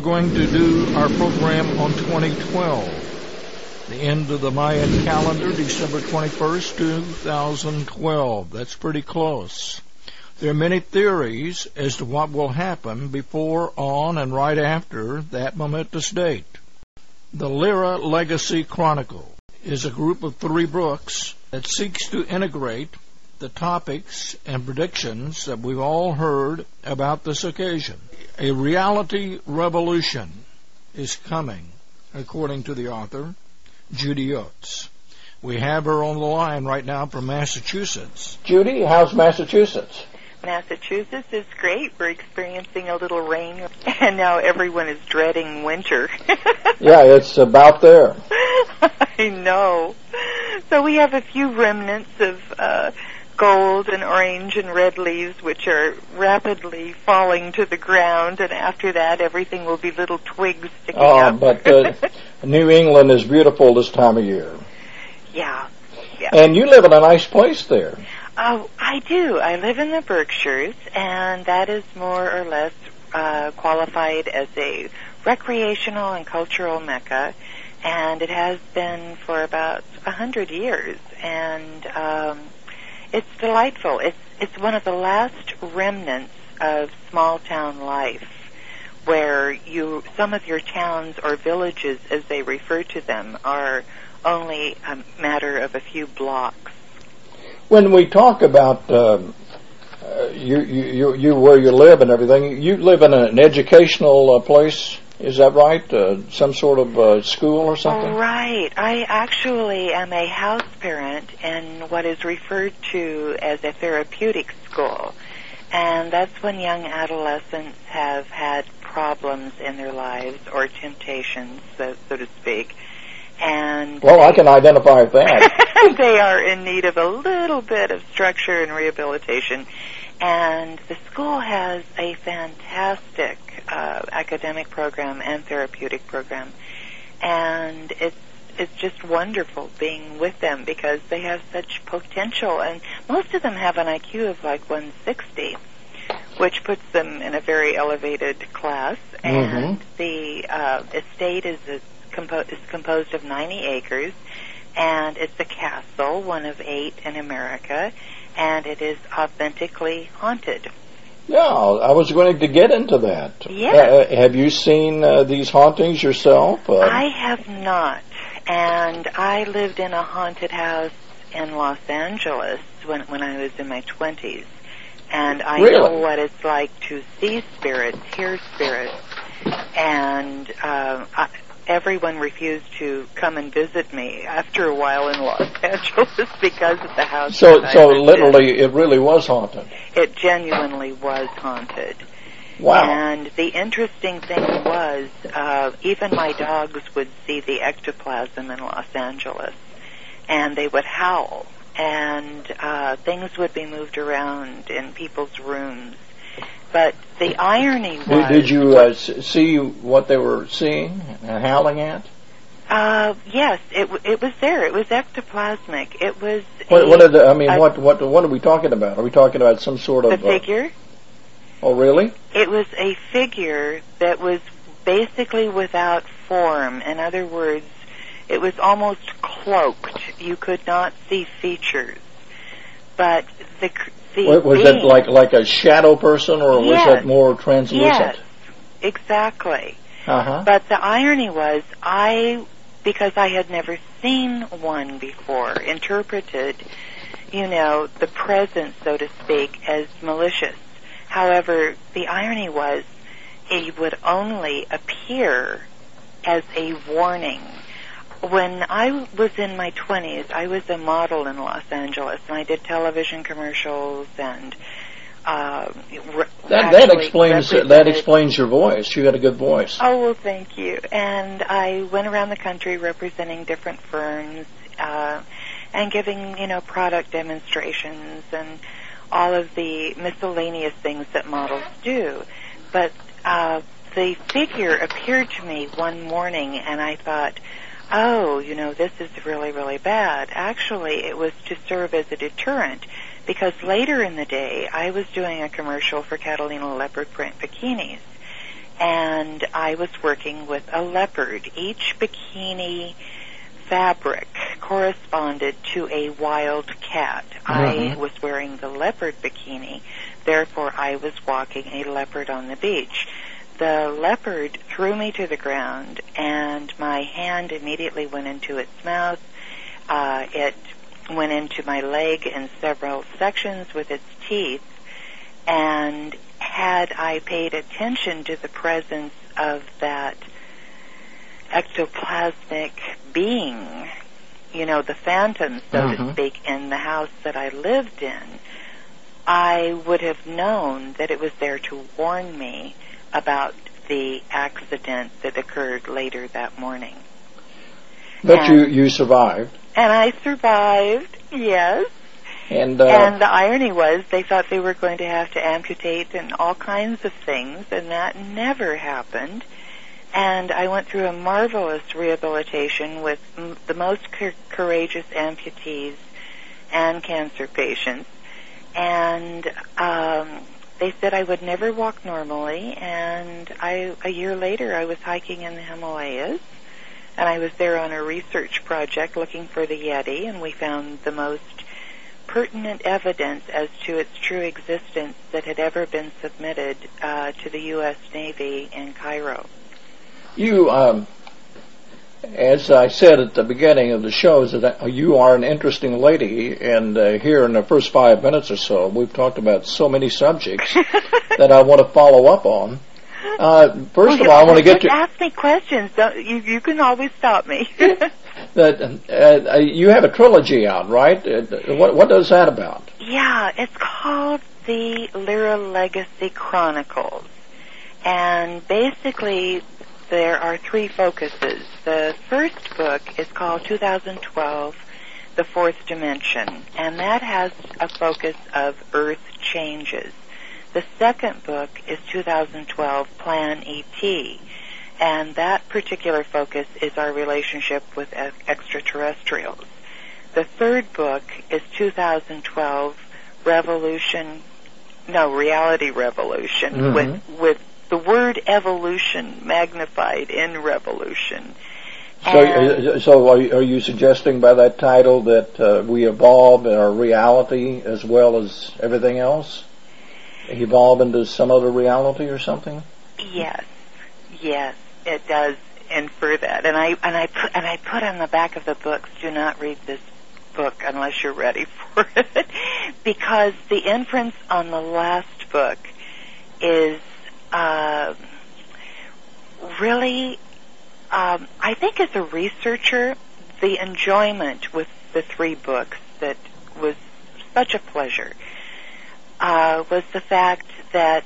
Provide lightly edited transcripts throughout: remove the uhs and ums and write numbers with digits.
going to do our program on 2012. The end of the Mayan calendar, December 21st, 2012. That's pretty close. There are many theories as to what will happen before, on, and right after that momentous date. The Lyra Legacy Chronicle is a group of 3 books that seeks to integrate the topics and predictions that we've all heard about this occasion. A reality revolution is coming, according to the author, Judy Oates. We have her on the line right now from Massachusetts. Judy, how's Massachusetts? Massachusetts is great. We're experiencing a little rain, and now everyone is dreading winter. Yeah, it's about there. I know. So we have a few remnants of gold and orange and red leaves, which are rapidly falling to the ground, and after that, everything will be little twigs sticking up. But New England is beautiful this time of year. Yeah. And you live in a nice place there. Oh, I do. I live in the Berkshires, and that is more or less qualified as a recreational and cultural mecca, and it has been for about 100 years, and it's delightful. It's one of the last remnants of small-town life, where some of your towns or villages, as they refer to them, are only a matter of a few blocks. When we talk about you where you live and everything, you live in an educational place, is that right? Some sort of school or something? Right. I actually am a house parent in what is referred to as a therapeutic school, and that's when young adolescents have had problems in their lives or temptations, so to speak. And I can identify with that. They are in need of a little bit of structure and rehabilitation. And the school has a fantastic academic program and therapeutic program. And it's just wonderful being with them because they have such potential. And most of them have an IQ of like 160, which puts them in a very elevated class. And the estate is composed of 90 acres, and it's a castle, one of 8 in America, and it is authentically haunted. Yeah, I was going to get into that. Yes. Have you seen these hauntings yourself? I have not, and I lived in a haunted house in Los Angeles when I was in my 20s, and I know what it's like to see spirits, hear spirits, and everyone refused to come and visit me after a while in Los Angeles because of the house. So literally, it really was haunted. It genuinely was haunted. Wow. And the interesting thing was, even my dogs would see the ectoplasm in Los Angeles, and they would howl, and things would be moved around in people's rooms. But the irony was... Did you see what they were seeing and howling at? Yes, it was there. It was ectoplasmic. It was... What are we talking about? Are we talking about some sort of... The figure? Oh, really? It was a figure that was basically without form. In other words, it was almost cloaked. You could not see features. But was it like a shadow person, or was it more translucent? Yes, exactly. But the irony was, because I had never seen one before, interpreted, the presence, so to speak, as malicious. However, the irony was, it would only appear as a warning. When I was in my 20s, I was a model in Los Angeles, and I did television commercials and that explains your voice. You had a good voice. Oh, well, thank you. And I went around the country representing different firms and giving, product demonstrations and all of the miscellaneous things that models do. But the figure appeared to me one morning, and I thought, oh, this is really, really bad. Actually, it was to serve as a deterrent, because later in the day, I was doing a commercial for Catalina leopard print bikinis, and I was working with a leopard. Each bikini fabric corresponded to a wild cat. I was wearing the leopard bikini, therefore I was walking a leopard on the beach. The leopard threw me to the ground, and my hand immediately went into its mouth. It went into my leg in several sections with its teeth, and had I paid attention to the presence of that ectoplasmic being, the phantom, so to speak, in the house that I lived in, I would have known that it was there to warn me about the accident that occurred later that morning. But you survived. And I survived, yes. And the irony was they thought they were going to have to amputate and all kinds of things, and that never happened. And I went through a marvelous rehabilitation with the most courageous amputees and cancer patients. And they said I would never walk normally, and a year later I was hiking in the Himalayas, and I was there on a research project looking for the Yeti, and we found the most pertinent evidence as to its true existence that had ever been submitted to the U.S. Navy in Cairo. You, as I said at the beginning of the show, is that you are an interesting lady, and here in the first 5 minutes or so, we've talked about so many subjects that I want to follow up on. First of all, I want to get to... Ask me questions. You can always stop me. You have a trilogy out, right? What is that about? Yeah, it's called the Lyra Legacy Chronicles. And basically, there are 3 focuses. The first book is called 2012, The Fourth Dimension, and that has a focus of Earth changes. The second book is 2012, Plan ET, and that particular focus is our relationship with extraterrestrials. The third book is 2012, Reality Revolution, with the word evolution magnified in revolution. So are you suggesting by that title that we evolve in our reality as well as everything else? Evolve into some other reality or something? Yes, it does infer that. And I put on the back of the books, do not read this book unless you're ready for it, because the inference on the last book is really, I think as a researcher, the enjoyment with the 3 books that was such a pleasure was the fact that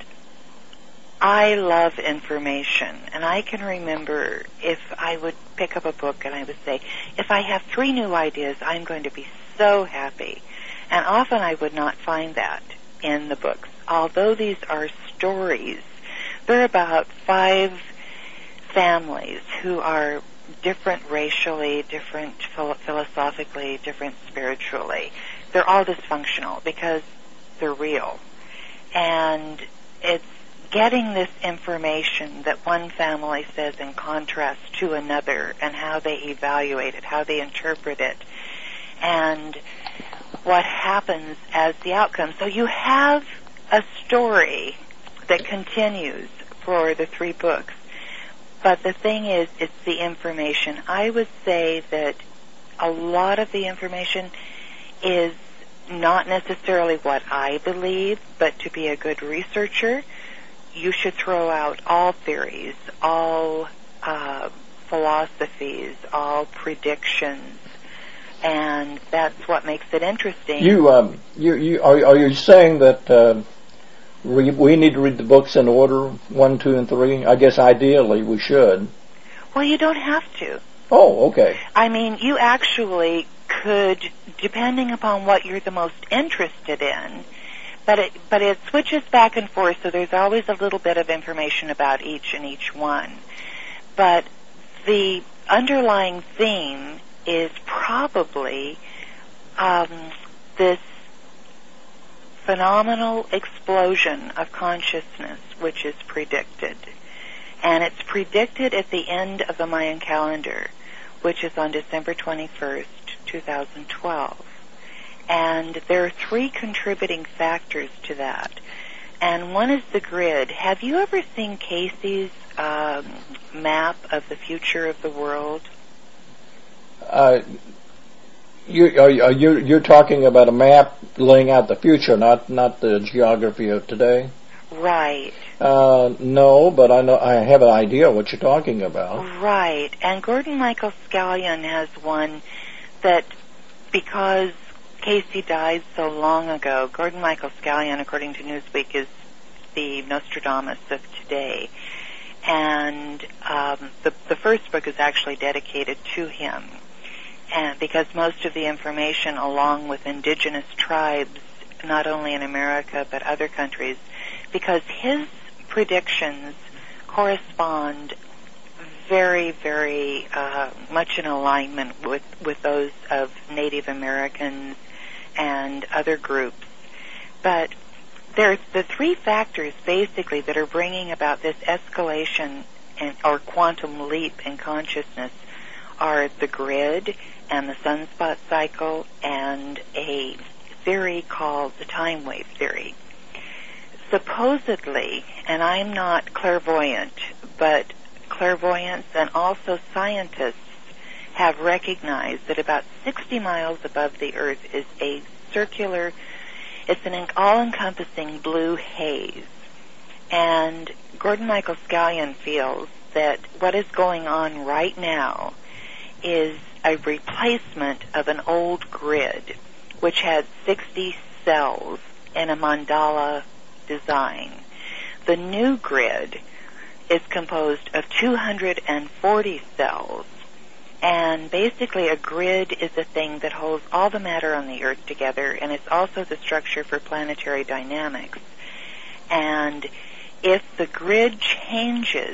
I love information, and I can remember if I would pick up a book and I would say, if I have 3 new ideas, I'm going to be so happy. And often I would not find that in the books. Although these are stories, they're about 5 families who are different racially, different philosophically, different spiritually. They're all dysfunctional because they're real. And it's getting this information that one family says in contrast to another, and how they evaluate it, how they interpret it, and what happens as the outcome. So you have a story that continues for the 3 books. But the thing is, it's the information. I would say that a lot of the information is not necessarily what I believe, but to be a good researcher, you should throw out all theories, all philosophies, all predictions, and that's what makes it interesting. Are you saying that we need to read the books in order, 1, 2, and 3? I guess ideally we should. Well, you don't have to. Oh, okay. I mean, you actually could, depending upon what you're the most interested in, but it switches back and forth, so there's always a little bit of information about each and each one. But the underlying theme is probably this phenomenal explosion of consciousness which is predicted. And it's predicted at the end of the Mayan calendar, which is on December 21st, 2012. And there are three contributing factors to that. And one is the grid. Have you ever seen Casey's map of the future of the world? You're talking about a map laying out the future, not the geography of today? Right. No, but I have an idea what you're talking about. Right. And Gordon Michael Scallion has one that, because Casey died so long ago, Gordon Michael Scallion, according to Newsweek, is the Nostradamus of today. And the first book is actually dedicated to him. And because most of the information, along with indigenous tribes, not only in America but other countries, because his predictions correspond very, very much in alignment with those of Native Americans and other groups. But there's the three factors, basically, that are bringing about this escalation or quantum leap in consciousness are the grid and the sunspot cycle and a theory called the time wave theory. Supposedly, and I'm not clairvoyant, but clairvoyants and also scientists have recognized that about 60 miles above the Earth is a circular, it's an all-encompassing blue haze. And Gordon Michael Scallion feels that what is going on right now is a replacement of an old grid, which had 60 cells in a mandala design. The new grid is composed of 240 cells, and basically a grid is a thing that holds all the matter on the Earth together, and it's also the structure for planetary dynamics. And if the grid changes,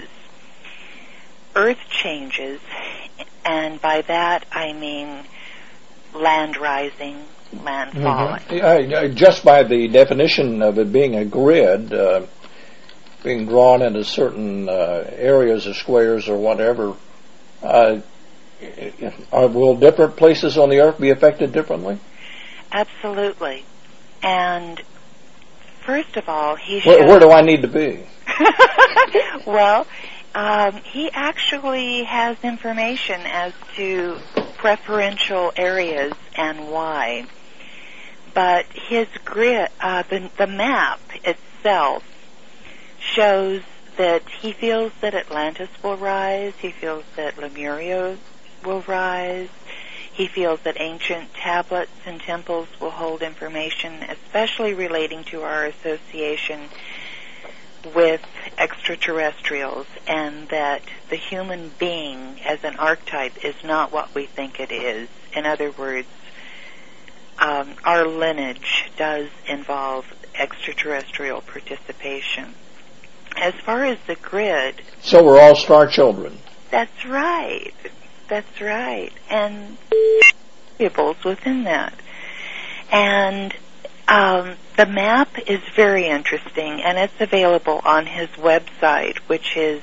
Earth changes, and by that I mean land rising, land falling. Mm-hmm. Just by the definition of it being a grid, being drawn into certain areas or squares or whatever, will different places on the Earth be affected differently? Absolutely. And first of all, where do I need to be? Well, he actually has information as to preferential areas and why. But his grid, the map itself, shows that he feels that Atlantis will rise. He feels that Lemuria will rise. He feels that ancient tablets and temples will hold information, especially relating to our association with extraterrestrials, and that the human being as an archetype is not what we think it is. In other words, our lineage does involve extraterrestrial participation. As far as the grid... So we're all star children. That's right. That's right. And variables within that. And the map is very interesting, and it's available on his website, which is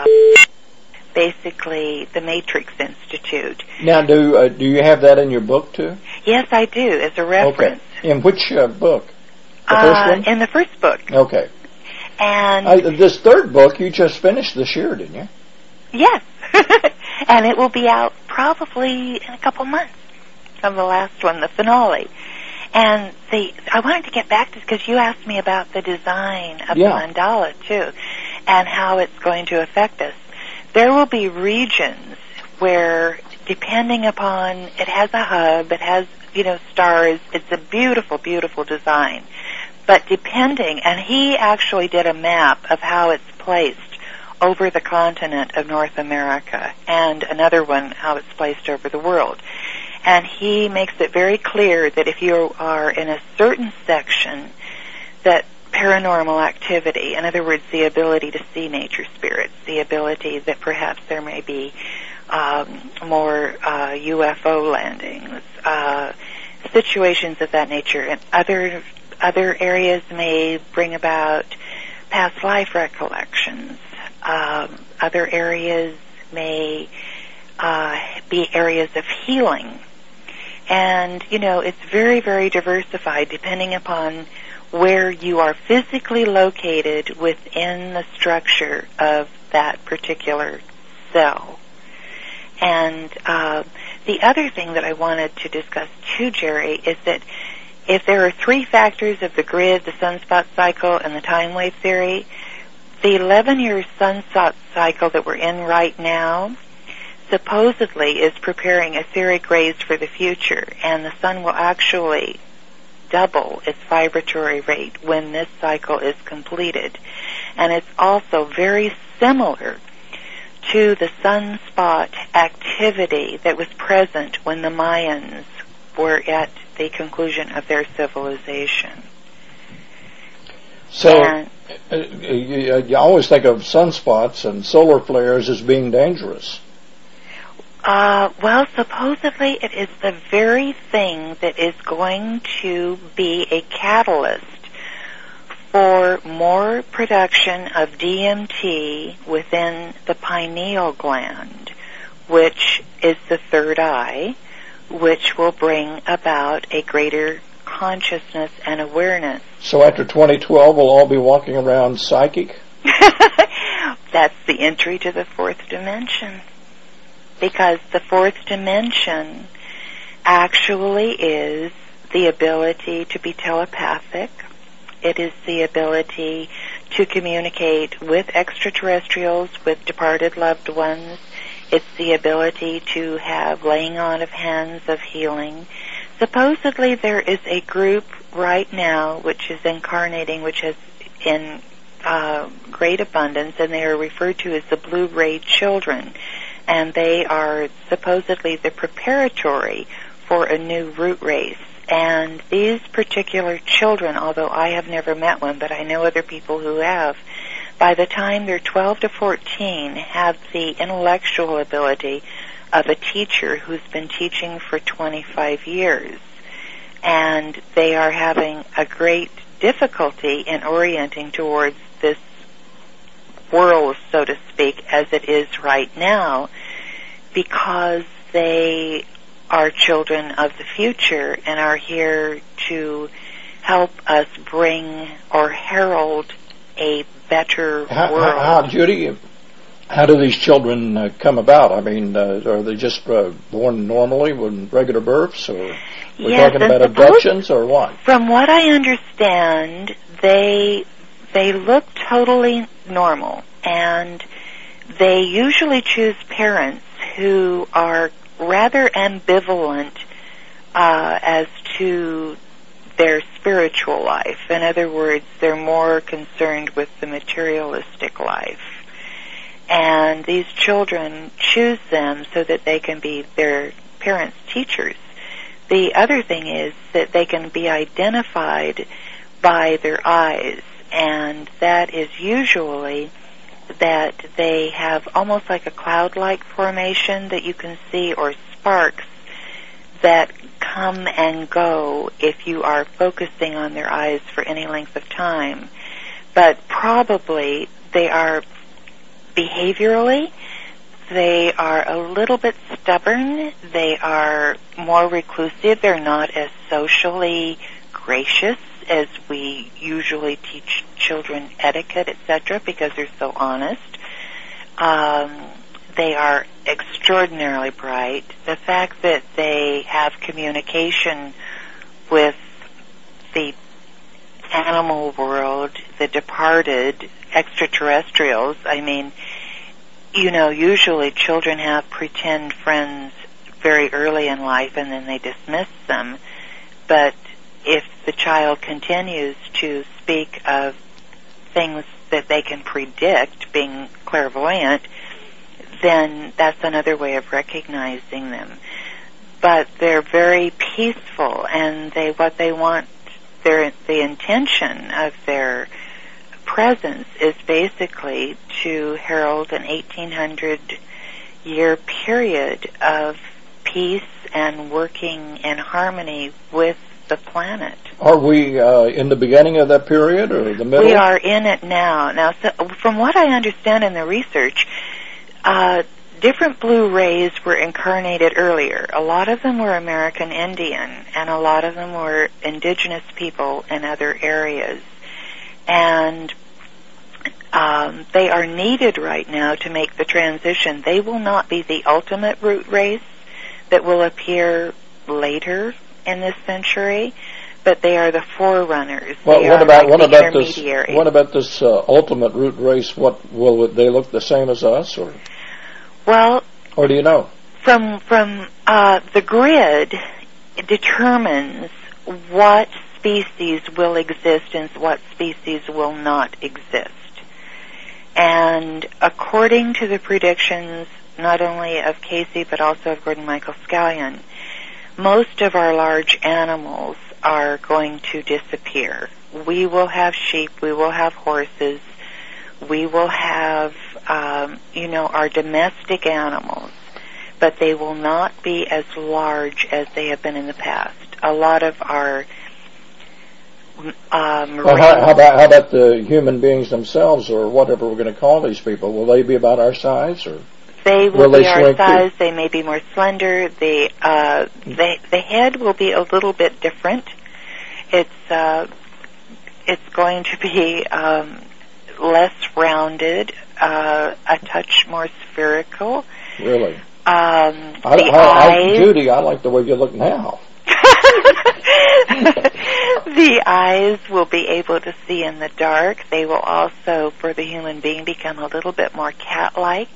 basically the Matrix Institute. Now, do you have that in your book, too? Yes, I do, as a reference. Okay. In which book? The first one? In the first book. Okay. And this third book you just finished this year, didn't you? Yes. And it will be out probably in a couple months from the last one, the finale. And I wanted to get back to this because you asked me about the design of the mandala, too, and how it's going to affect us. There will be regions where, depending upon, it has a hub, it has, stars, it's a beautiful, beautiful design. But depending, and he actually did a map of how it's placed over the continent of North America, and another one, how it's placed over the world. And he makes it very clear that if you are in a certain section, that paranormal activity, in other words, the ability to see nature spirits, the ability that perhaps there may be more UFO landings, situations of that nature, and other areas may bring about past life recollections, Other areas may be areas of healing. And, it's very, very diversified depending upon where you are physically located within the structure of that particular cell. And the other thing that I wanted to discuss too, Jerry, is that if there are three factors of the grid, the sunspot cycle, and the time wave theory, the 11-year sunspot cycle that we're in right now supposedly is preparing etheric rays for the future, and the sun will actually double its vibratory rate when this cycle is completed. And it's also very similar to the sunspot activity that was present when the Mayans were at the conclusion of their civilization. So you always think of sunspots and solar flares as being dangerous. Well, supposedly it is the very thing that is going to be a catalyst for more production of DMT within the pineal gland, which is the third eye, which will bring about a greater consciousness and awareness. So after 2012, we'll all be walking around psychic? That's the entry to the fourth dimension. Because the fourth dimension actually is the ability to be telepathic. It is the ability to communicate with extraterrestrials, with departed loved ones. It's the ability to have laying on of hands of healing. Supposedly there is a group right now which is incarnating, which is in great abundance, and they are referred to as the Blue Ray Children. And they are supposedly the preparatory for a new root race. And these particular children, although I have never met one, but I know other people who have, by the time they're 12 to 14, have the intellectual ability of a teacher who's been teaching for 25 years. And they are having a great difficulty in orienting towards this world, so to speak, as it is right now, because they are children of the future and are here to help us bring or herald a better world. Judy, how do these children come about? I mean, are they just born normally with regular births, or we're talking about abductions, or what? From what I understand, they look totally normal, and they usually choose parents who are rather ambivalent as to their spiritual life. In other words, they're more concerned with the materialistic life. And these children choose them so that they can be their parents' teachers. The other thing is that they can be identified by their eyes, and that is usually that they have almost like a cloud-like formation that you can see, or sparks that come and go if you are focusing on their eyes for any length of time. But probably they are behaviorally, they are a little bit stubborn, they are more reclusive, they're not as socially gracious as we usually teach children etiquette, etc., because they're so honest. They are extraordinarily bright. The fact that they have communication with the animal world, the departed, extraterrestrials, I mean, usually children have pretend friends very early in life and then they dismiss them. But if the child continues to speak of things that they can predict, being clairvoyant, then that's another way of recognizing them. But they're very peaceful, and what they want, the intention of their presence is basically to herald an 1800-year period of peace and working in harmony with the planet. Are we in the beginning of that period or the middle? We are in it now. Now, so from what I understand in the research, different blue rays were incarnated earlier. A lot of them were American Indian, and a lot of them were indigenous people in other areas. And they are needed right now to make the transition. They will not be the ultimate root race that will appear later in this century, but they are the forerunners. Well, they what are about intermediaries. What about this ultimate root race? What will they look the same as us, or? Well, or do you know? From the grid determines what species will exist and what species will not exist. And according to the predictions, not only of Casey but also of Gordon Michael Scallion, most of our large animals are going to disappear. We will have sheep, we will have horses, we will have, our domestic animals, but they will not be as large as they have been in the past. A lot of our well, how about the human beings themselves, or whatever we're going to call these people? Will they be about our size, or they will be our size? They may be more slender. The head will be a little bit different. It's going to be less rounded, a touch more spherical. Really? Eyes, Judy, I like the way you look now. The eyes will be able to see in the dark. They will also, for the human being, become a little bit more cat-like.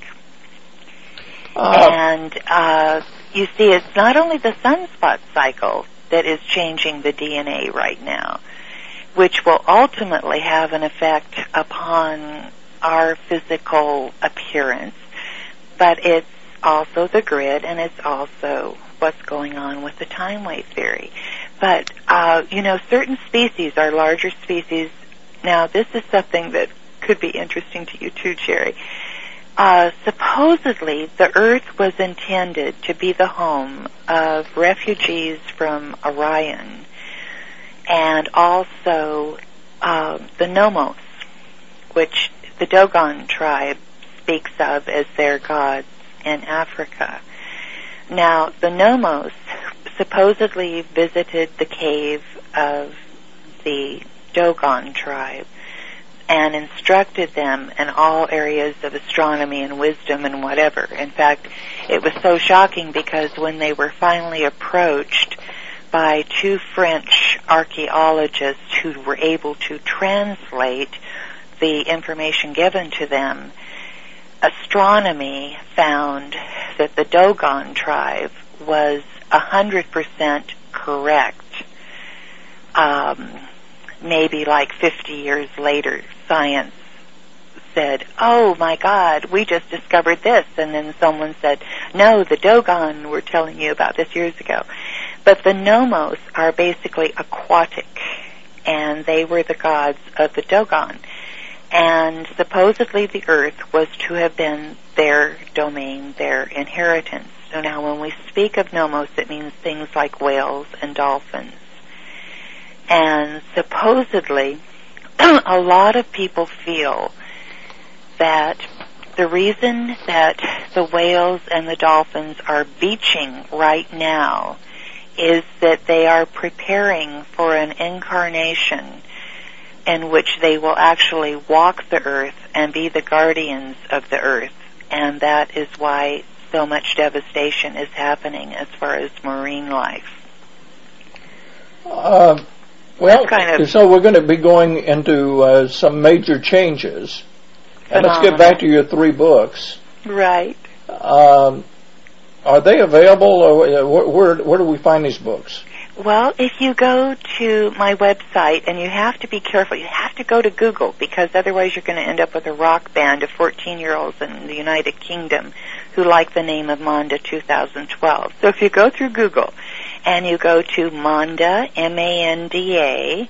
And you see, it's not only the sunspot cycle that is changing the DNA right now, which will ultimately have an effect upon our physical appearance, but it's also the grid, and it's also what's going on with the time wave theory. But, certain species are larger species. Now, this is something that could be interesting to you too, Jerry. Supposedly, the Earth was intended to be the home of refugees from Orion, and also the Nomos, which the Dogon tribe speaks of as their gods in Africa. Now, the Nomos supposedly visited the cave of the Dogon tribe and instructed them in all areas of astronomy and wisdom and whatever. In fact, it was so shocking because when they were finally approached by two French archaeologists who were able to translate the information given to them, astronomy found that the Dogon tribe was 100% correct. Maybe like 50 years later, science said, oh my God, we just discovered this. And then someone said, no, the Dogon were telling you about this years ago. But the Nomos are basically aquatic, and they were the gods of the Dogon. And supposedly the Earth was to have been their domain, their inheritance. So now when we speak of Nomos, it means things like whales and dolphins. And supposedly, a lot of people feel that the reason that the whales and the dolphins are beaching right now is that they are preparing for an incarnation in which they will actually walk the earth and be the guardians of the earth. And that is why so much devastation is happening as far as marine life. So we're going to be going into some major changes. And let's get back to your 3 books. Right. Are they available, or where do we find these books? Well, if you go to my website, and you have to be careful, you have to go to Google, because otherwise you're going to end up with a rock band of 14-year-olds in the United Kingdom who like the name of Manda 2012. So if you go through Google, and you go to Manda, M-A-N-D-A,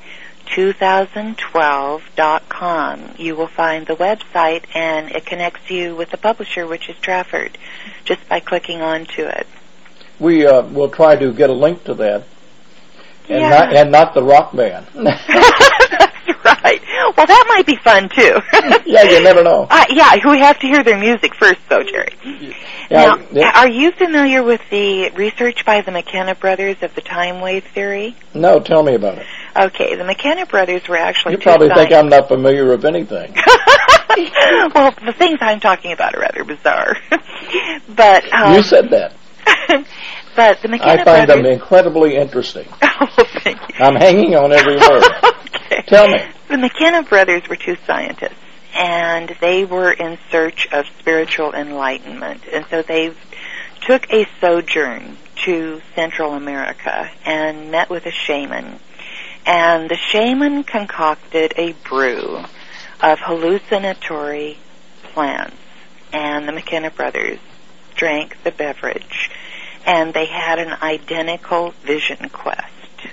2012.com, you will find the website, and it connects you with the publisher, which is Trafford, just by clicking onto it. We will try to get a link to that, and not the rock band. That's right. Well, that might be fun, too. Yeah, you never know. Yeah, we have to hear their music first, though, Jerry. Now, are you familiar with the research by the McKenna brothers of the time wave theory? No, tell me about it. Okay, the McKenna brothers were actually You probably think I'm not familiar with anything. Well, the things I'm talking about are rather bizarre. But you said that. But the McKenna I find brothers... them incredibly interesting. Oh, thank you. I'm hanging on every word. Okay. Tell me. The McKenna brothers were two scientists, and they were in search of spiritual enlightenment. And so they took a sojourn to Central America and met with a shaman. And the shaman concocted a brew of hallucinatory plants. And the McKenna brothers drank the beverage. And they had an identical vision quest.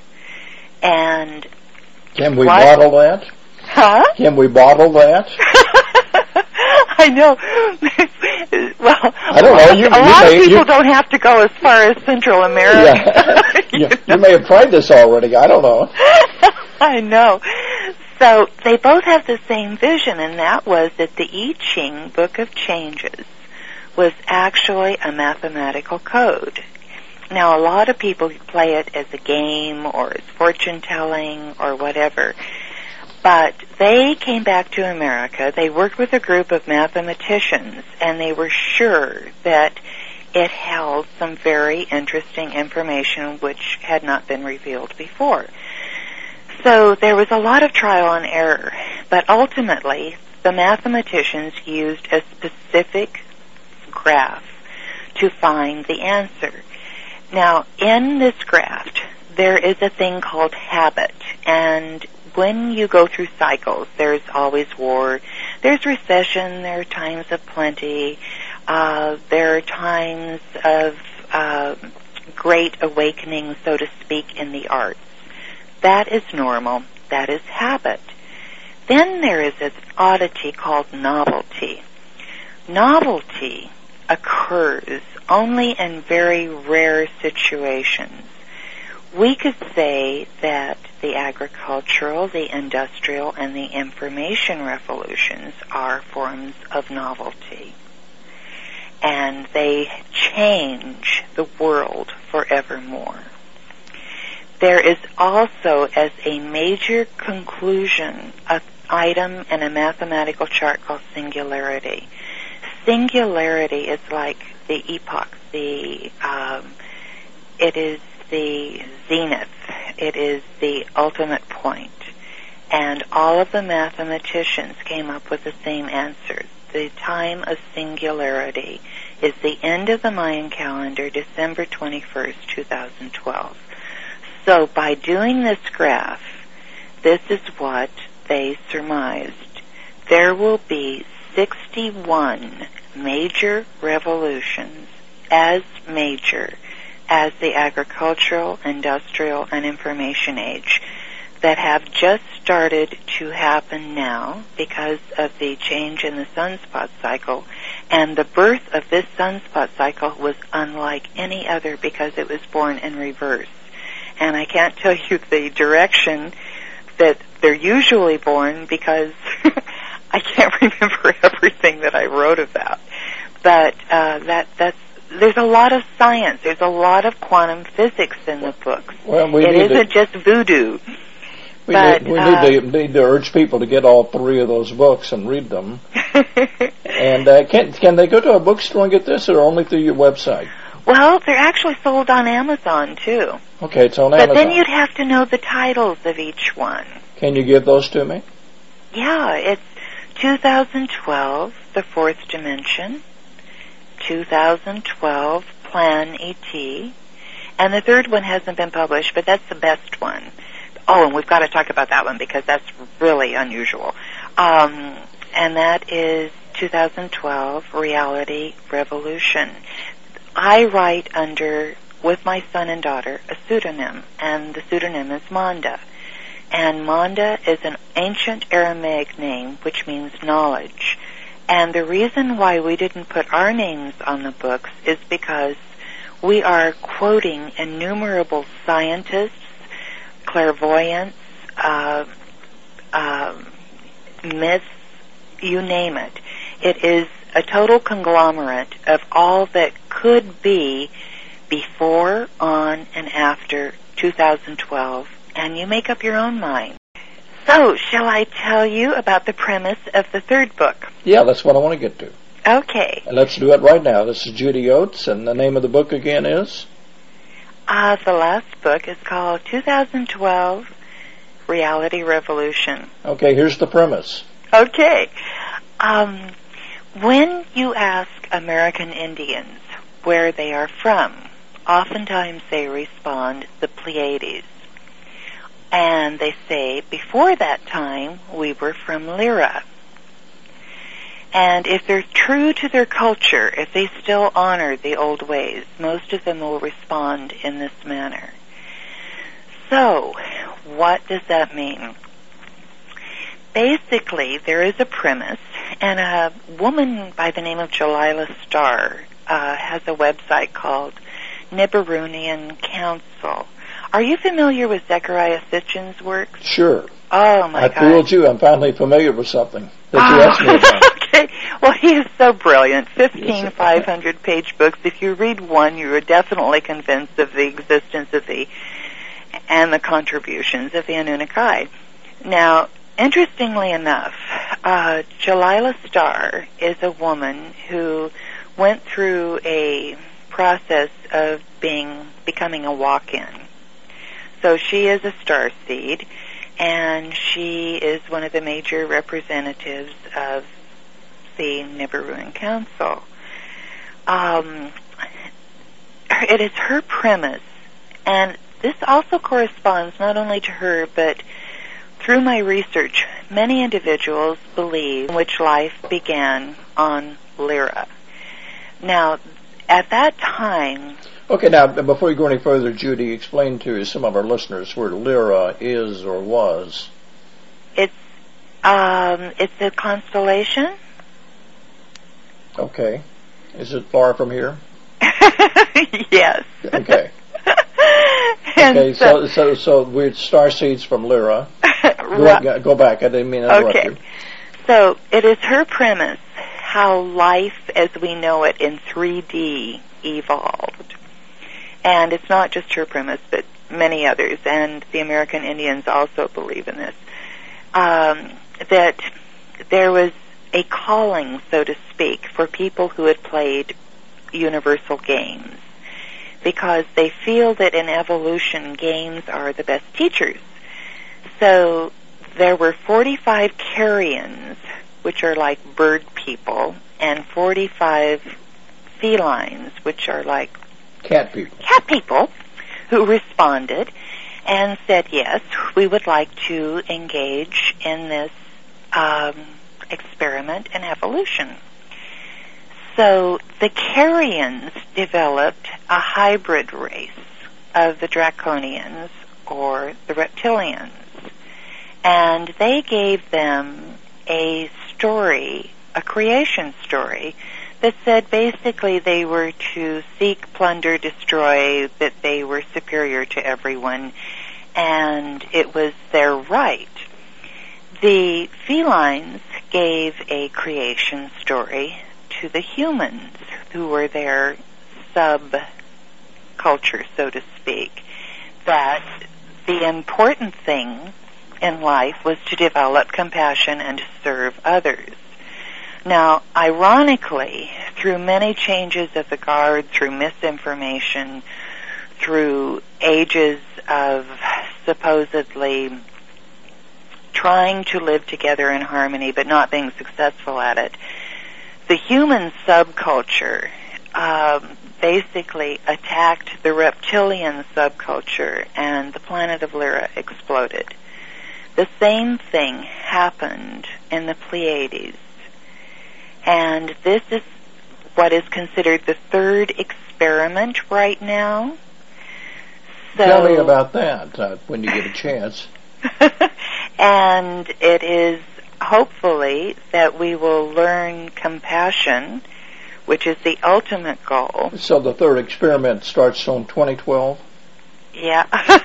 And can we bottle that? Huh? Can we bottle that? I know. Well, I don't know. A lot of people don't have to go as far as Central America. Yeah. You may have tried this already. I don't know. I know. So they both have the same vision, and that was that the I Ching, Book of Changes, was actually a mathematical code. Now, a lot of people play it as a game or as fortune-telling or whatever. But they came back to America. They worked with a group of mathematicians, and they were sure that it held some very interesting information which had not been revealed before. So there was a lot of trial and error. But ultimately, the mathematicians used a specific graph to find the answer. Now, in this graph, there is a thing called habit, and when you go through cycles, there's always war, there's recession, there are times of plenty, there are times of great awakening, so to speak, in the arts. That is normal. That is habit. Then there is this oddity called novelty. Novelty occurs only in very rare situations. We could say that the agricultural, the industrial, and the information revolutions are forms of novelty. And they change the world forevermore. There is also, as a major conclusion, an item in a mathematical chart called singularity. Singularity is like the epoch, it is the zenith, it is the ultimate point. And all of the mathematicians came up with the same answer. The time of singularity is the end of the Mayan calendar, December 21st, 2012. So by doing this graph, this is what they surmised. There will be 61 major revolutions, as major as the agricultural, industrial, and information age, that have just started to happen now because of the change in the sunspot cycle. And the birth of this sunspot cycle was unlike any other because it was born in reverse. And I can't tell you the direction that they're usually born because I can't remember everything that I wrote about. But there's a lot of science. There's a lot of quantum physics in the books. Well, it isn't just voodoo. We need to urge people to get all three of those books and read them. And can they go to a bookstore and get this, or only through your website? Well, they're actually sold on Amazon, too. Okay, it's on Amazon. But then you'd have to know the titles of each one. Can you give those to me? Yeah, it's 2012, The Fourth Dimension, 2012, Plan ET, and the third one hasn't been published, but that's the best one. Oh, and we've got to talk about that one because that's really unusual. And that is 2012, Reality Revolution. I write under, with my son and daughter, a pseudonym, and the pseudonym is Manda. And Manda is an ancient Aramaic name which means knowledge. And the reason why we didn't put our names on the books is because we are quoting innumerable scientists, clairvoyants, myths, you name it. It is a total conglomerate of all that could be before, on, and after 2012, and you make up your own mind. So, shall I tell you about the premise of the third book? Yeah, that's what I want to get to. Okay. And let's do it right now. This is Judy Oates, and the name of the book again is? The last book is called 2012 Reality Revolution. Okay, here's the premise. Okay. When you ask American Indians where they are from, oftentimes they respond the Pleiades. And they say, before that time, we were from Lyra. And if they're true to their culture, if they still honor the old ways, most of them will respond in this manner. So, what does that mean? Basically, there is a premise, and a woman by the name of Jalila Starr has a website called Nibberunian Council. Are you familiar with Zecharia Sitchin's work? Sure. Oh, my God. I fooled you. I'm finally familiar with something that you asked me about. Okay. Well, he is so brilliant. 15 500-page books. If you read one, you are definitely convinced of the existence of and the contributions of the Anunnaki. Now, interestingly enough, Jalila Starr is a woman who went through a process of becoming a walk-in. So she is a starseed, and she is one of the major representatives of the Nibberunian Council. It is her premise, and this also corresponds not only to her, but through my research, many individuals believe which life began on Lyra. Now, at that time... Okay, now, before you go any further, Judy, explain to some of our listeners where Lyra is or was. It's a constellation. Okay. Is it far from here? Yes. Okay. Okay, so we're starseeds from Lyra. Go back, I didn't mean to interrupt you. So, it is her premise how life as we know it in 3D evolved. And it's not just her premise, but many others, and the American Indians also believe in this, that there was a calling, so to speak, for people who had played universal games, because they feel that in evolution, games are the best teachers. So there were 45 Carians, which are like bird people, and 45 felines, which are like cat people, who responded and said, yes, we would like to engage in this experiment in evolution. So the Carians developed a hybrid race of the Draconians or the Reptilians, and they gave them a story, a creation story, that said basically they were to seek, plunder, destroy, that they were superior to everyone, and it was their right. The felines gave a creation story to the humans, who were their sub-culture, so to speak, that the important thing in life was to develop compassion and to serve others. Now, ironically, through many changes of the guard, through misinformation, through ages of supposedly trying to live together in harmony but not being successful at it, the human subculture basically attacked the reptilian subculture, and the planet of Lyra exploded. The same thing happened in the Pleiades. And this is what is considered the third experiment right now. So, tell me about that when you get a chance. And it is hopefully that we will learn compassion, which is the ultimate goal. So the third experiment starts on 2012? Yeah.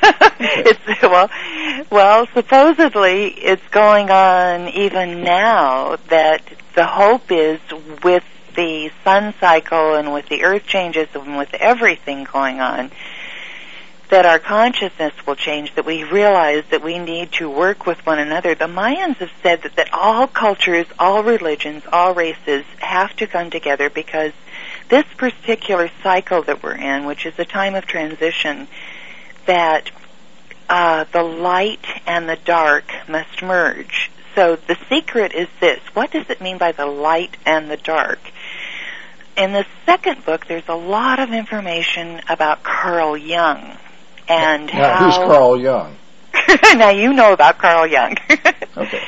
Well, supposedly it's going on even now, that the hope is with the sun cycle and with the earth changes and with everything going on, that our consciousness will change, that we realize that we need to work with one another. The Mayans have said that all cultures, all religions, all races have to come together, because this particular cycle that we're in, which is a time of transition, that the light and the dark must merge. So the secret is this. What does it mean by the light and the dark? In the second book, there's a lot of information about Carl Jung. And now, who's Carl Jung? Now you know about Carl Jung. Okay.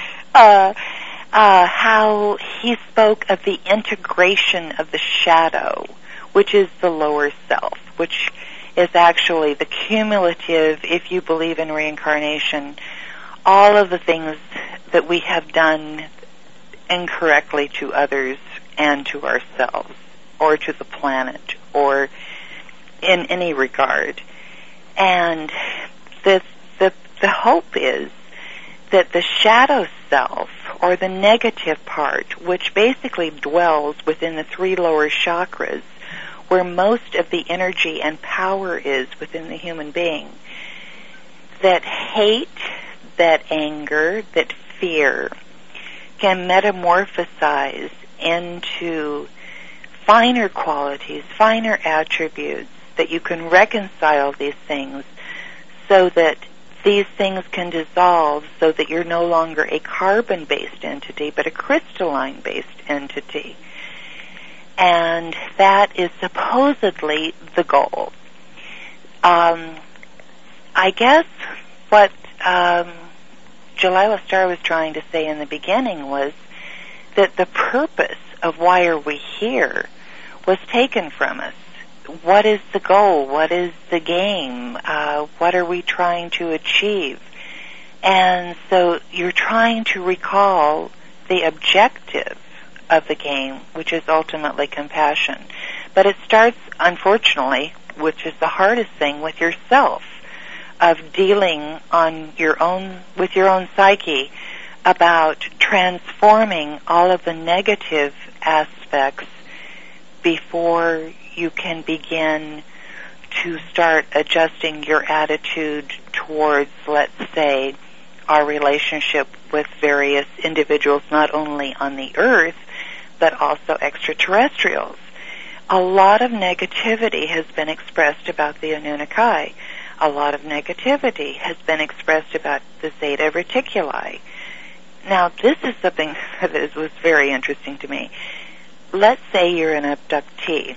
How he spoke of the integration of the shadow, which is the lower self, which is actually the cumulative, if you believe in reincarnation, all of the things that we have done incorrectly to others and to ourselves, or to the planet, or in any regard. And the hope is that the shadow self, or the negative part, which basically dwells within the 3 lower chakras, where most of the energy and power is within the human being, that hate, that anger, that fear can metamorphosize into finer qualities, finer attributes, that you can reconcile these things so that these things can dissolve, so that you're no longer a carbon-based entity, but a crystalline-based entity. And that is supposedly the goal. I guess what Jalila Star was trying to say in the beginning was that the purpose of why are we here was taken from us. What is the goal? What is the game? What are we trying to achieve? And so you're trying to recall the objective of the game, which is ultimately compassion. But it starts, unfortunately, which is the hardest thing, with yourself, of dealing on your own, with your own psyche, about transforming all of the negative aspects before you can begin to start adjusting your attitude towards, let's say, our relationship with various individuals, not only on the earth, but also extraterrestrials. A lot of negativity has been expressed about the Anunnaki. A lot of negativity has been expressed about the Zeta Reticuli. Now, this is something that was very interesting to me. Let's say you're an abductee.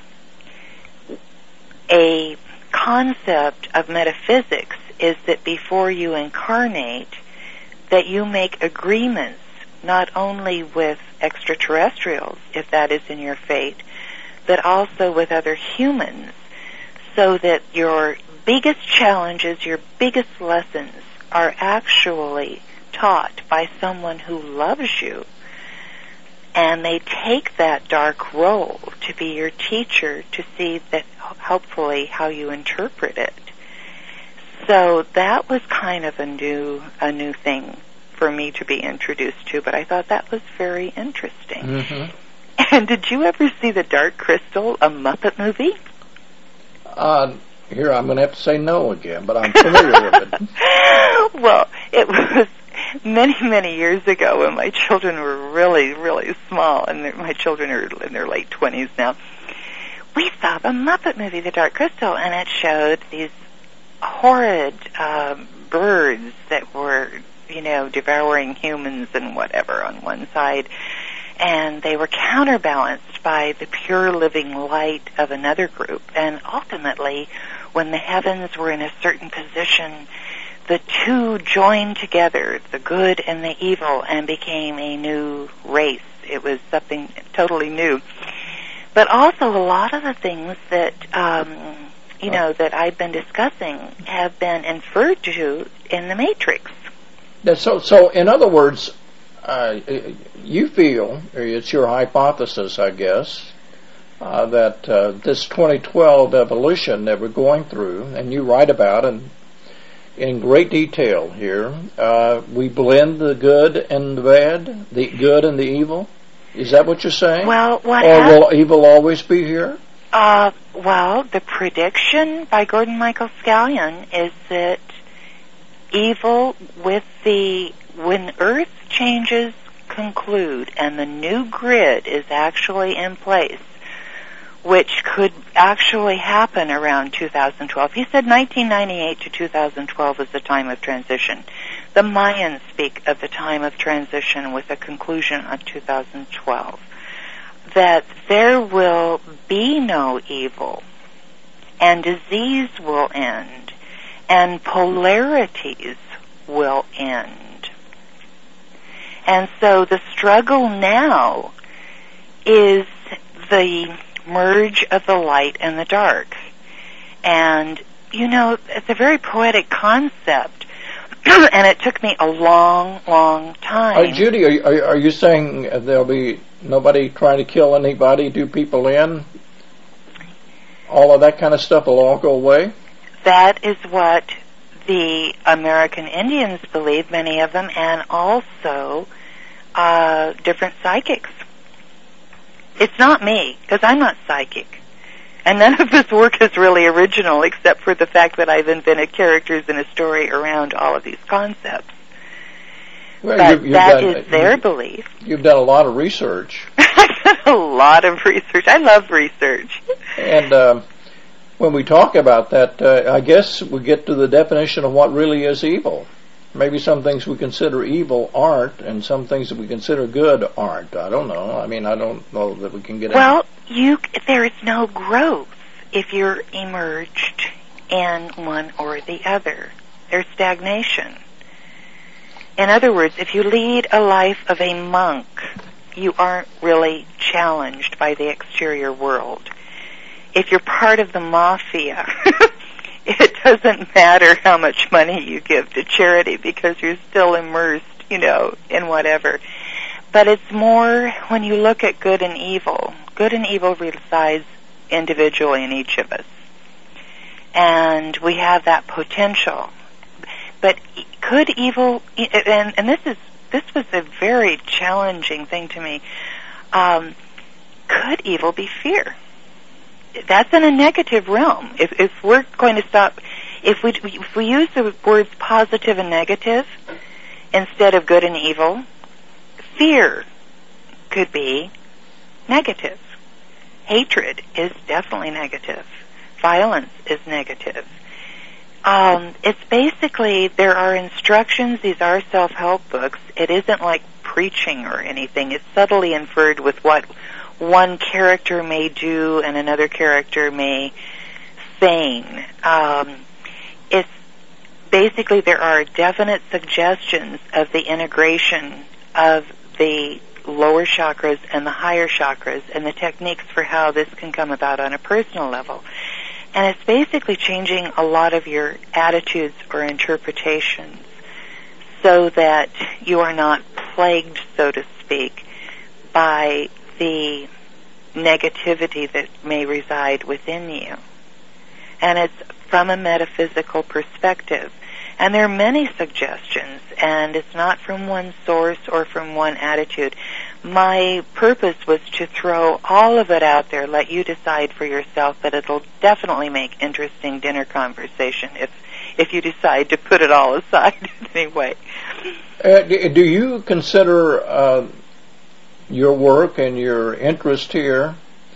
A concept of metaphysics is that before you incarnate, that you make agreements not only with extraterrestrials, if that is in your fate, but also with other humans, so that your biggest challenges, your biggest lessons are actually taught by someone who loves you. And they take that dark role to be your teacher, to see that hopefully how you interpret it. So that was kind of a new thing for me to be introduced to, but I thought that was very interesting. Mm-hmm. And did you ever see The Dark Crystal, a Muppet movie? Here I'm going to have to say no again, but I'm familiar with it. Well, it was many, many years ago when my children were really, really small, and my children are in their late 20s now. We saw the Muppet movie, The Dark Crystal, and it showed these horrid birds that were, devouring humans and whatever on one side, and they were counterbalanced by the pure living light of another group. And ultimately, when the heavens were in a certain position, the two joined together, the good and the evil, and became a new race. It was something totally new. But also a lot of the things that, that I've been discussing have been inferred to in the Matrix. So in other words, you feel, it's your hypothesis, I guess, that this 2012 evolution that we're going through, and you write about and in great detail here. We blend the good and the bad, the good and the evil. Is that what you're saying? Well, will evil always be here? Well, the prediction by Gordon Michael Scallion is that evil when Earth changes conclude and the new grid is actually in place, which could actually happen around 2012. He said 1998 to 2012 is the time of transition. The Mayans speak of the time of transition with a conclusion on 2012. That there will be no evil, and disease will end, and polarities will end. And so the struggle now is the merge of the light and the dark. And, it's a very poetic concept, and it took me a long, long time. Judy, are you saying there'll be nobody trying to kill anybody, do people in? All of that kind of stuff will all go away? That is what the American Indians believe, many of them, and also different psychics. It's not me, because I'm not psychic. And none of this work is really original, except for the fact that I've invented characters in a story around all of these concepts. Well, but that is their belief. You've done a lot of research. I've done a lot of research. I love research. And when we talk about that, I guess we get to the definition of what really is evil. Maybe some things we consider evil aren't, and some things that we consider good aren't. I don't know. I mean, I don't know that we can get Well, there is no growth if you're immersed in one or the other. There's stagnation. In other words, if you lead a life of a monk, you aren't really challenged by the exterior world. If you're part of the mafia, it doesn't matter how much money you give to charity because you're still immersed, in whatever. But it's more when you look at good and evil. Good and evil resides individually in each of us. And we have that potential. But could evil, and this was a very challenging thing to me, could evil be fear? That's in a negative realm. If we're going to stop, if we use the words positive and negative instead of good and evil, fear could be negative. Hatred is definitely negative. Violence is negative. It's basically, there are instructions, these are self-help books. It isn't like preaching or anything. It's subtly inferred with what one character may do and another character may feign. It's basically, there are definite suggestions of the integration of the lower chakras and the higher chakras and the techniques for how this can come about on a personal level. And it's basically changing a lot of your attitudes or interpretations so that you are not plagued, so to speak, by the negativity that may reside within you. And it's from a metaphysical perspective. And there are many suggestions, and it's not from one source or from one attitude. My purpose was to throw all of it out there, let you decide for yourself, but it'll definitely make interesting dinner conversation if you decide to put it all aside anyway. Do you consider your work and your interest here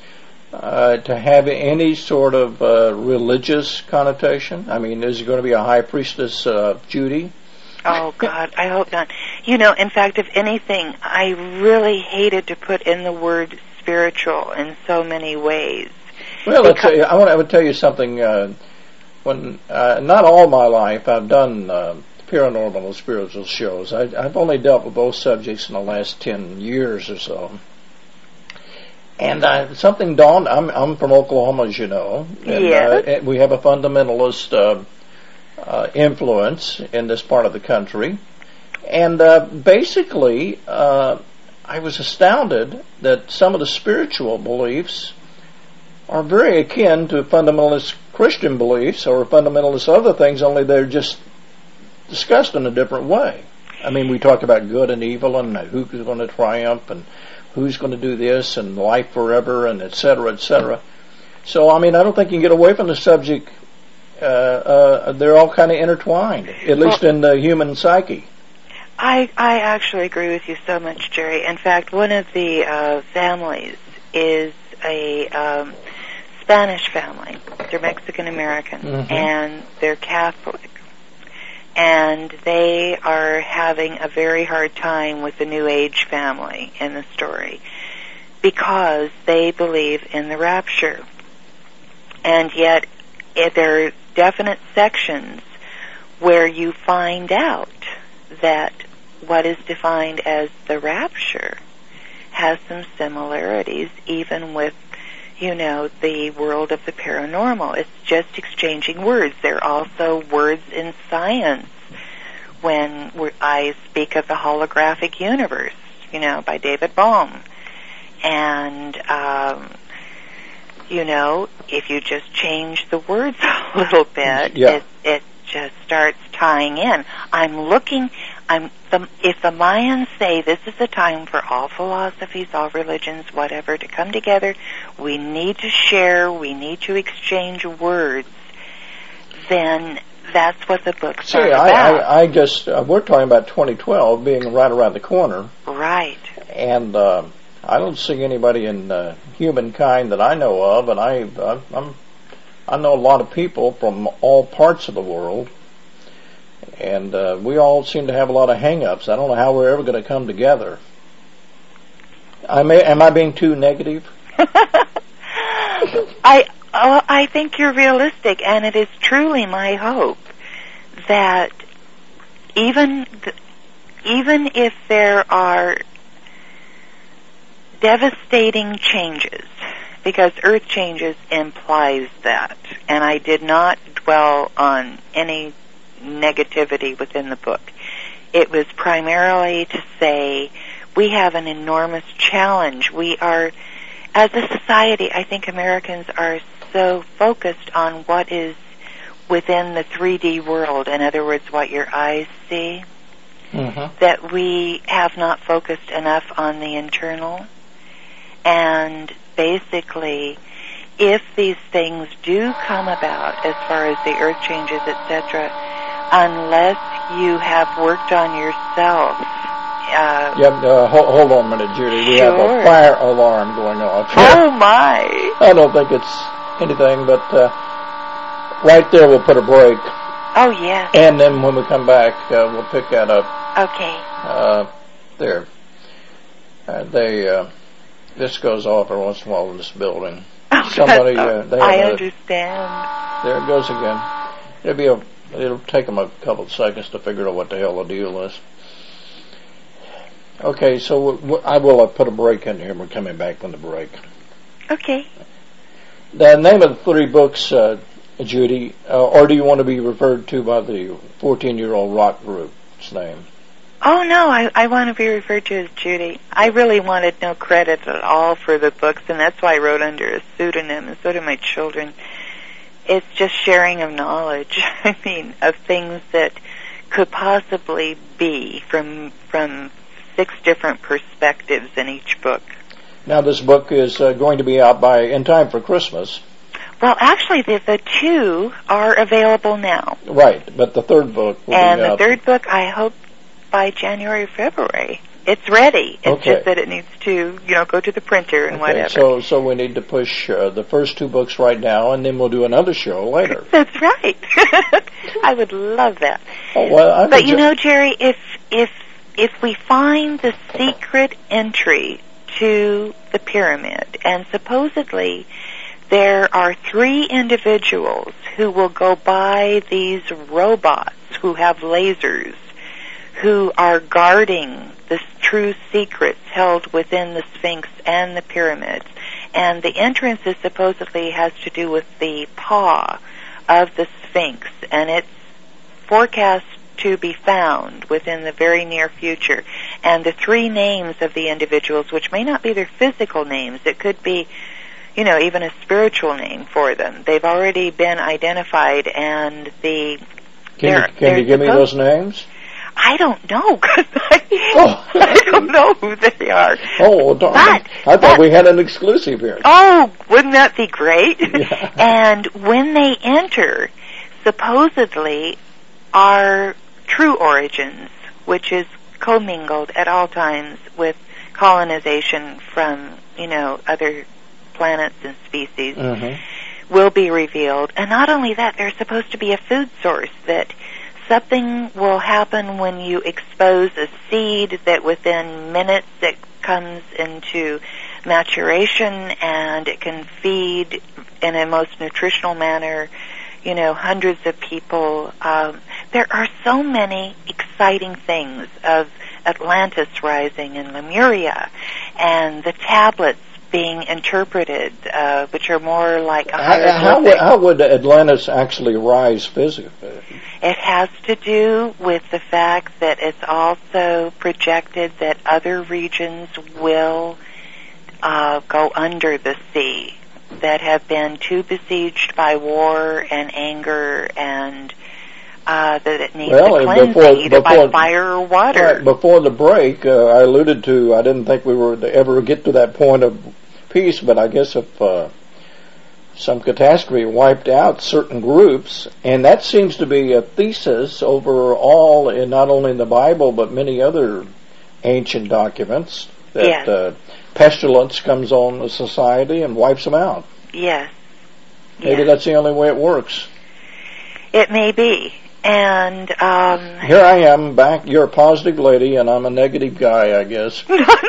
to have any sort of religious connotation? I mean, is it going to be a high priestess Judy? Oh, God, I hope not. In fact, if anything, I really hated to put in the word spiritual in so many ways. Well, I would tell you something. When not all my life, I've done paranormal and spiritual shows. I've only dealt with both subjects in the last 10 years or so. And something dawned. I'm from Oklahoma, as you know. And, yes. We have a fundamentalist influence in this part of the country. And basically, I was astounded that some of the spiritual beliefs are very akin to fundamentalist Christian beliefs or fundamentalist other things, only they're just discussed in a different way. I mean, we talk about good and evil and who's going to triumph and who's going to do this and life forever and et cetera, et cetera. So, I mean, I don't think you can get away from the subject. They're all kind of intertwined, at least in the human psyche. I actually agree with you so much, Jerry. In fact, one of the families is a Spanish family. They're Mexican-American, and they're Catholic. And they are having a very hard time with the New Age family in the story because they believe in the rapture. And yet, there are definite sections where you find out that what is defined as the rapture has some similarities even with, the world of the paranormal. It's just exchanging words. There are also words in science when I speak of the holographic universe, by David Bohm. And, if you just change the words a little bit, it just starts tying in. If the Mayans say this is a time for all philosophies, all religions, whatever, to come together, we need to share, we need to exchange words, then that's what the books are about. I just, we're talking about 2012 being right around the corner. Right. And I don't see anybody in humankind that I know of, and I know a lot of people from all parts of the world. And we all seem to have a lot of hang-ups. I don't know how we're ever going to come together. Am I being too negative? I think you're realistic, and it is truly my hope that even if there are devastating changes, because earth changes implies that, and I did not dwell on any negativity within the book. It was primarily to say we have an enormous challenge. We are, as a society, I think Americans are so focused on what is within the 3D world, in other words, what your eyes see, that we have not focused enough on the internal. And basically, if these things do come about, as far as the earth changes, etc., unless you have worked on yourself. Hold on a minute, Judy. We have a fire alarm going off here. Oh, my. I don't think it's anything, but right there we'll put a break. Oh, yes. And then when we come back, we'll pick that up. Okay. There. This goes off every once in a while in this building. Oh, somebody, I understand. There it goes again. It'll take them a couple of seconds to figure out what the hell the deal is. Okay, so I will put a break in here. We're coming back from the break. Okay. The name of the 3 books, Judy, or do you want to be referred to by the 14-year-old rock group's name? Oh, no, I want to be referred to as Judy. I really wanted no credit at all for the books, and that's why I wrote under a pseudonym, and so do my children. It's just sharing of knowledge, of things that could possibly be from 6 different perspectives in each book. Now, this book is going to be out in time for Christmas. Well, actually, the 2 are available now. Right, but the 3rd book will be out. And the 3rd book, I hope, by January or February. It's ready. It's just that it needs to, go to the printer and whatever. So we need to push the first 2 books right now, and then we'll do another show later. That's right. I would love that. Oh, well, but Jerry, if we find the secret entry to the pyramid, and supposedly there are 3 individuals who will go by these robots who have lasers, who are guarding the true secrets held within the Sphinx and the pyramids. And the entrances supposedly has to do with the paw of the Sphinx, and it's forecast to be found within the very near future. And the 3 names of the individuals, which may not be their physical names, it could be, even a spiritual name for them. They've already been identified, and the Can you give me those names? I don't know, because I don't know who they are. Oh, darn. I thought we had an exclusive here. Oh, wouldn't that be great? Yeah. And when they enter, supposedly, our true origins, which is commingled at all times with colonization from, other planets and species, will be revealed. And not only that, there's supposed to be a food source, that something will happen when you expose a seed that within minutes it comes into maturation and it can feed in a most nutritional manner, hundreds of people. There are so many exciting things of Atlantis rising in Lemuria and the tablets being interpreted, which are more like a hieroglyphic. How would Atlantis actually rise physically? It has to do with the fact that it's also projected that other regions will go under the sea, that have been too besieged by war and anger, and that it needs a cleansing either by fire or water. Right, before the break, I alluded to, I didn't think we were to ever get to that point of peace, but I guess if some catastrophe wiped out certain groups, and that seems to be a thesis overall, in not only in the Bible but many other ancient documents, that pestilence comes on the society and wipes them out. Yes. Maybe that's the only way it works. It may be. And here I am back. You're a positive lady, and I'm a negative guy, I guess.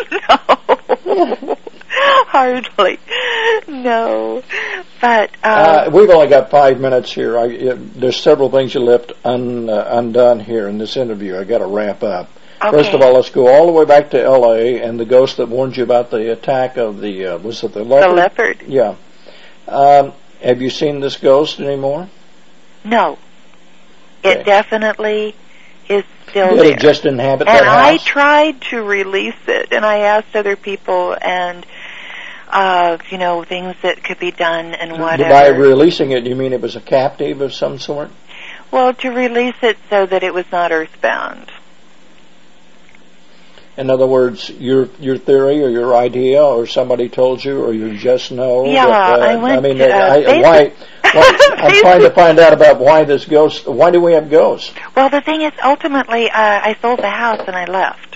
No. Hardly. No. But we've only got 5 minutes here. There's several things you left undone here in this interview. I got to wrap up. Okay. First of all, let's go all the way back to L.A. and the ghost that warned you about the attack of the was it the leopard? The leopard. Yeah. Have you seen this ghost anymore? No. Okay. It definitely is still Did there. it just inhabit and that house? I tried to release it, and I asked other people, and things that could be done and whatever. By releasing it, you mean it was a captive of some sort? Well, to release it so that it was not earthbound. In other words, your theory or your idea, or somebody told you, or you just know. Yeah, that, why? I'm trying to find out about why this ghost. Why do we have ghosts? Well, the thing is, ultimately, I sold the house and I left,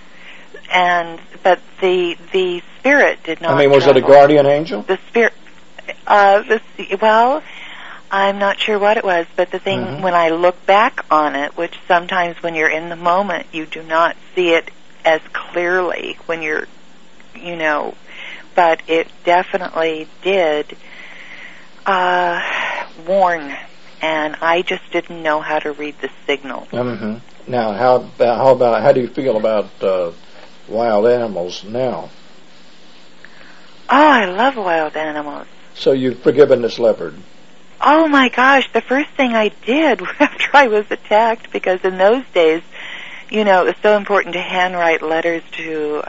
but the spirit did not. I mean, was it a guardian angel? The spirit. Well, I'm not sure what it was, but the thing, when I look back on it, which sometimes when you're in the moment, you do not see it as clearly when you're, but it definitely did warn, and I just didn't know how to read the signal. Now, how do you feel about wild animals now? Oh, I love wild animals. So you've forgiven this leopard? Oh my gosh, the first thing I did after I was attacked, because in those days, it was so important to handwrite letters to,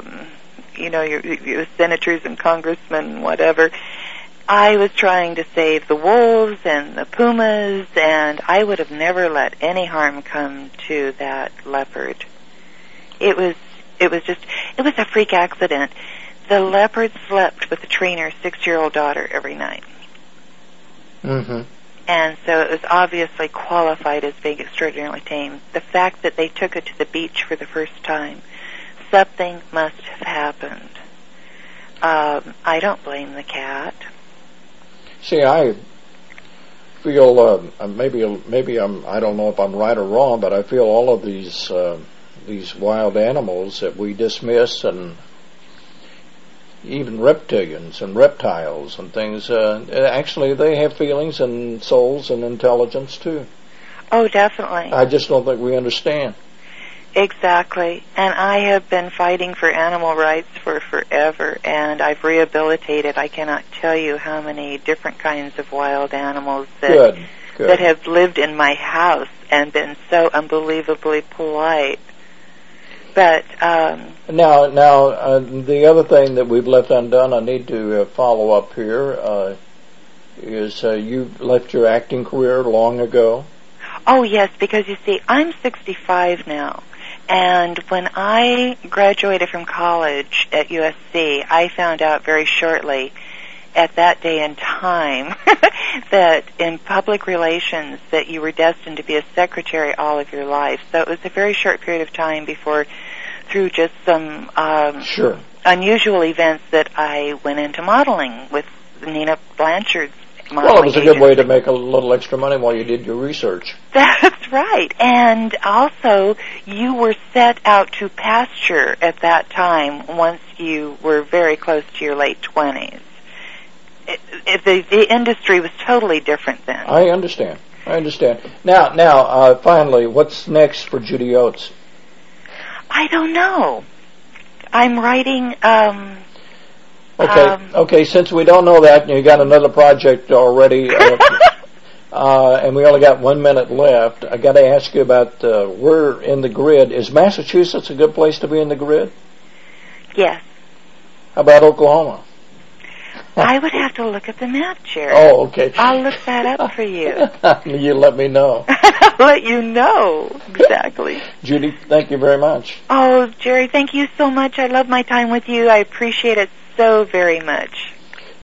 your senators and congressmen and whatever. I was trying to save the wolves and the pumas, and I would have never let any harm come to that leopard. It was a freak accident. The leopard slept with the trainer's 6-year-old daughter every night. And so it was obviously qualified as being extraordinarily tame. The fact that they took it to the beach for the first time, something must have happened. I don't blame the cat. See, I feel maybe I don't know if I'm right or wrong, but I feel all of these wild animals that we dismiss, and even reptilians and reptiles and things, actually they have feelings and souls and intelligence too. Oh, definitely. I just don't think we understand. Exactly. And I have been fighting for animal rights for forever, and I've rehabilitated, I cannot tell you how many different kinds of wild animals that have lived in my house and been so unbelievably polite. But now, the other thing that we've left undone, I need to follow up here, is you left your acting career long ago. Oh, yes, because you see, I'm 65 now. And when I graduated from college at USC, I found out very shortly at that day and time that in public relations that you were destined to be a secretary all of your life. So it was a very short period of time before, through just some Sure. unusual events, that I went into modeling with Nina Blanchard's modeling Well, it was a good way to agency. make a little extra money while you did your research. That's right. And also, you were set out to pasture at that time once you were very close to your late 20s. The industry was totally different then. I understand. Now, finally, what's next for Judy Oates? I don't know. I'm writing... Okay, since we don't know that, and you got another project already, and we only got 1 minute left, I got to ask you about where in the grid. Is Massachusetts a good place to be in the grid? Yes. How about Oklahoma? I would have to look at the map, Jerry. Oh, okay. I'll look that up for you. You let me know. I'll let you know. Exactly. Judy, thank you very much. Oh, Jerry, thank you so much. I love my time with you. I appreciate it so very much.